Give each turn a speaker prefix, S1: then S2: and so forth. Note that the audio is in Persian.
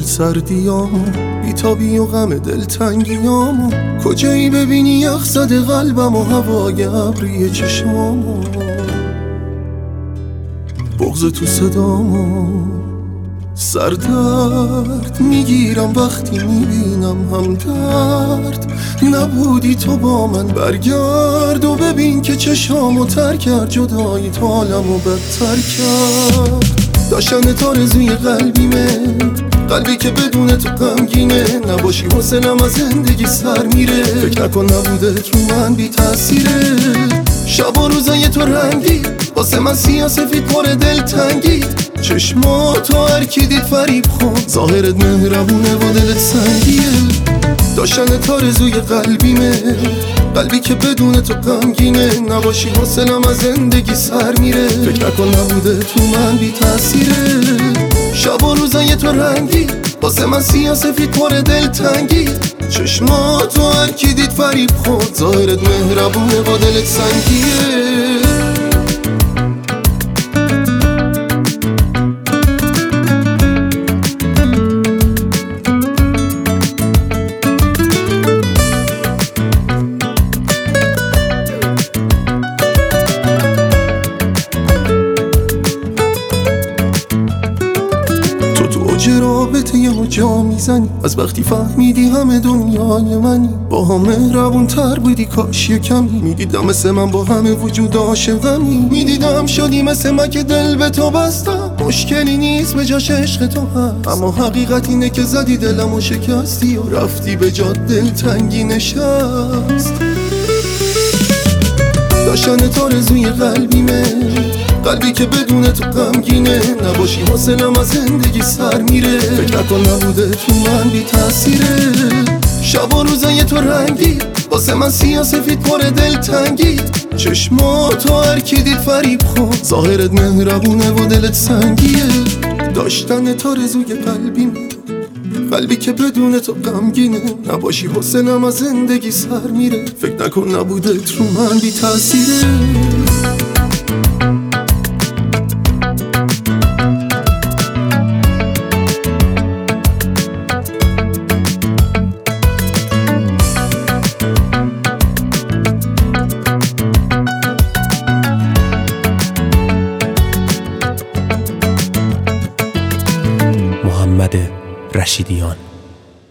S1: دل سردیامو، بیتابی و غم دلتنگیامو، کجایی ببینی یخ زده قلبم و هوای ابری چشمامو، بغض تو صدامو، سردرد میگیرم وقتی میبینم همدرد نبودی تو با من. برگرد و ببین که چشامو تر کرد، جدایی تو حالمو بدتر کرد. داشتن آرزوی قلبیمه، قلبی که بدون تو غمگینه، نباشی حوصله‌ام از زندگی سر میره. فکر نکن نبوده تو من بی تأثیره، شب و روزای تو رنگی واسه من سیاه سفید پر دلتنگی. چشماتو هر کی دید فریب خورد، ظاهرت مهربونه و دلت سنگیه. داشتن آرزوی قلبیمه، قلبی که بدون تو غمگینه، نباشی حوصله‌ام از زندگی سر میره. فکر نکن نبوده تو من بی تأثیره، شب و روزای تو رنگی واسه من سیاه سفید پر دلتنگی. چشماتو هر کی دید فریب خورد، ظاهرت مهربونه و دلت سنگیه. رابطه یه جا میزنی، از وقتی فهمیدی همه دنیای منی. با هم مهربون تر بودی کاش یکمی، میدیدم مثل من با همه وجود عاشقمی. میدیدم شدی مثل من که دل به تو بستم، مشکلی نیست به جاش عشق تو هست. اما حقیقت اینه که زدی دلمو شکستی و رفتی به جا دلتنگی نشست. داشتن آرزوی قلبیمه، قلبی که بدون تو غمگینه، نباشی حوصله‌ام از زندگی سر میره. فکر نکن نبوده تو من بی تأثیره، شب و روزای تو رنگی واسه من سیاه سفید پر دلتنگی. چشماتو هر کی دید فریب خورد، ظاهرت مهربونه و دلت سنگیه. داشتن آرزوی قلبیمه، قلبی که بدون تو غمگینه، نباشی حوصله‌ام از زندگی سر میره. فکر نکن نبوده تو من بی تأثیره.
S2: محمد رشیدیان.